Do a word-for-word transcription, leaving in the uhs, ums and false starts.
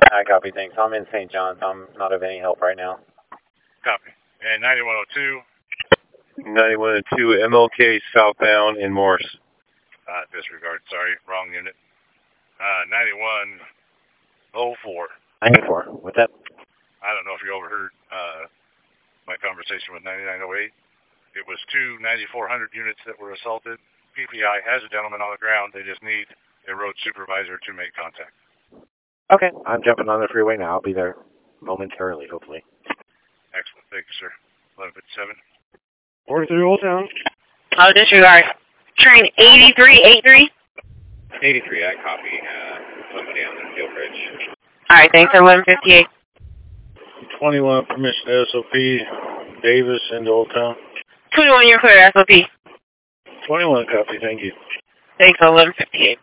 I copy, thanks. I'm in Saint John's. I'm not of any help right now. Copy. And ninety-one oh two? ninety-one oh two, M L K southbound in Morse. Uh, disregard, sorry, wrong unit. Uh, ninety-one oh four. ninety-four, what's that? I don't know if you overheard uh, my conversation with ninety-nine oh eight. It was two ninety-four hundred units that were assaulted. P P I has a gentleman on the ground. They just need a road supervisor to make contact. Okay, I'm jumping on the freeway now. I'll be there momentarily, hopefully. Excellent. Thank you, sir. eleven fifty-seven. forty-three Old Town. Oh, disregard. Train eighty-three eighty-three. eighty-three, I copy. Uh, somebody on the field bridge. All right, thanks. eleven fifty-eight. twenty-one, permission to S O P, Davis into Old Town. twenty-one, you're clear, S O P. twenty-one, copy, thank you. Thanks, eleven fifty-eight.